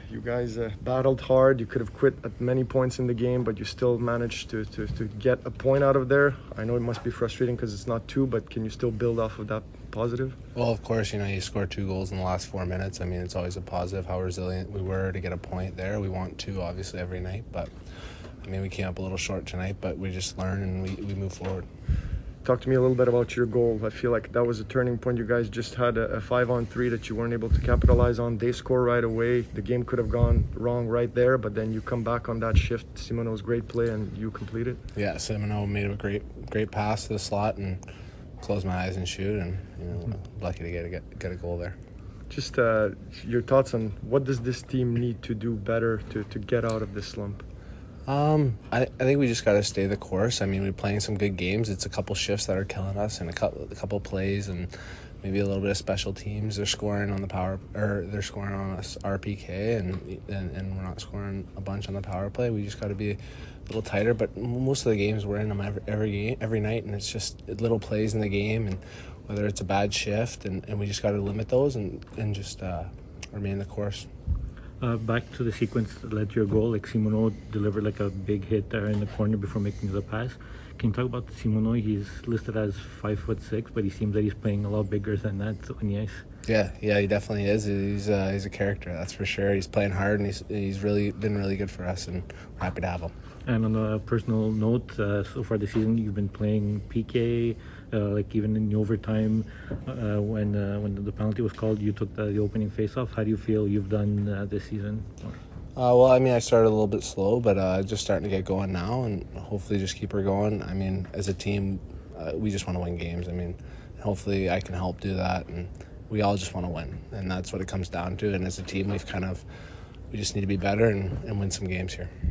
You guys battled hard. You could have quit at many points in the game, but you still managed to get a point out of there. I know it must be frustrating because it's not two, but can you still build off of that positive? Well, of course, you score 2 goals in the last 4 minutes. I mean, it's always a positive how resilient we were to get a point there. We want 2, obviously, every night, but I mean, we came up a little short tonight, but we just learn and we move forward. Talk to me a little bit about your goal. I feel like that was a turning point. You guys just had a 5-on-3 that you weren't able to capitalize on. They score right away. The game could have gone wrong right there, but then you come back on that shift. Simoneau's great play, and you complete it. Yeah, Simoneau made a great pass to the slot and close my eyes and shoot, and lucky to get a goal there. Just your thoughts on what does this team need to do better to get out of this slump? I think we just got to stay the course. I mean, we're playing some good games. It's a couple shifts that are killing us, and a couple plays, and maybe a little bit of special teams. They're scoring on they're scoring on us RPK, and we're not scoring a bunch on the power play. We just got to be a little tighter. But most of the games we're in them every night, and it's just little plays in the game, and whether it's a bad shift, and we just got to limit those and just remain the course. Back to the sequence that led to your goal, like Simoneau delivered like a big hit there in the corner before making the pass. Can you talk about Simoneau? He's listed as 5'6", but he seems that he's playing a lot bigger than that on the ice. Yeah, he definitely is. He's a character, that's for sure. He's playing hard, and he's really been really good for us, and we're happy to have him. And on a personal note, so far this season, you've been playing PK, like even in overtime, when the penalty was called, you took the opening face-off. How do you feel you've done this season? Well, I mean, I started a little bit slow, but just starting to get going now, and hopefully just keep her going. I mean, as a team, we just want to win games. I mean, hopefully I can help do that, and we all just want to win, and that's what it comes down to. And as a team, we just need to be better and win some games here.